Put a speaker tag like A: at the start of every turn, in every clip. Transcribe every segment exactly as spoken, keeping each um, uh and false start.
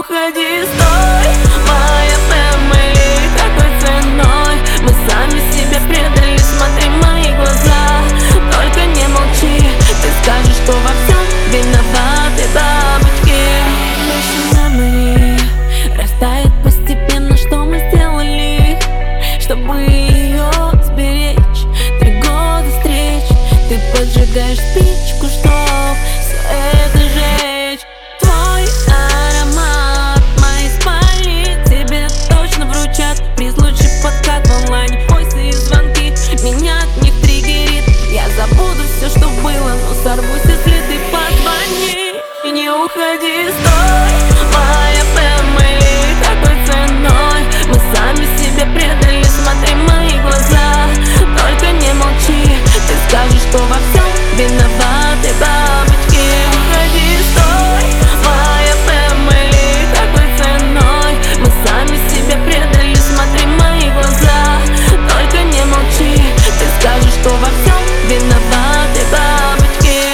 A: уходи, стой, моя фэмили, какой ценой мы сами себе предали, смотри в мои глаза, только не молчи, ты скажешь, что во всем виноваты бабочки. Наши memory растает постепенно, что мы сделали, чтобы ее сберечь. Три года встреч, ты поджигаешь спичку, чтоб все это сжечь. Твой аромат моей спальни тебе точно вручат при случае подкат в онлайне. Войсы и звонки меня от них триггерит. Я забуду все, что было, но сорвусь, если ты позвони. И не уходи, стой, моя фэмили, какой ценой мы сами себе предали, смотри в мои глаза, только не молчи, ты скажешь, что во всем виноваты бабочки. Уходи, стой, моя фэмили, какой ценой мы сами себе предали, смотри в мои глаза, только не молчи, ты скажешь, что во всем виноваты бабочки.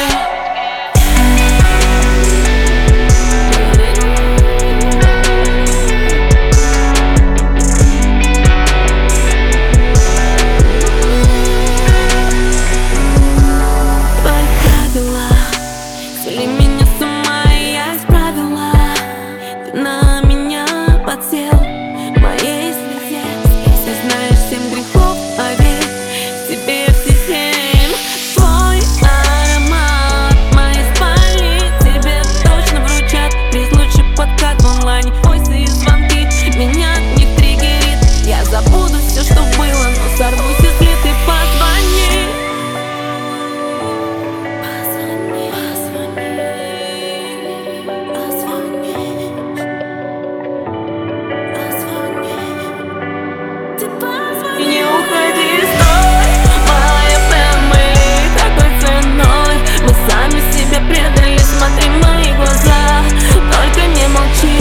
A: Свели меня с ума, и я исправила. Ты на меня подсел в моей слезе. Если знаешь семь грехов, поверь, в тебе все семь. Твой аромат моей спальни тебе точно вручат при случае подкат в онлайне. Войсы и звонки меня от них триггерит. Я забуду все, что было, но сорвусь, если ты позвони. И не уходи, стой, моя фэмили, какой ценой мы сами себе предали, смотри в мои глаза, только не молчи,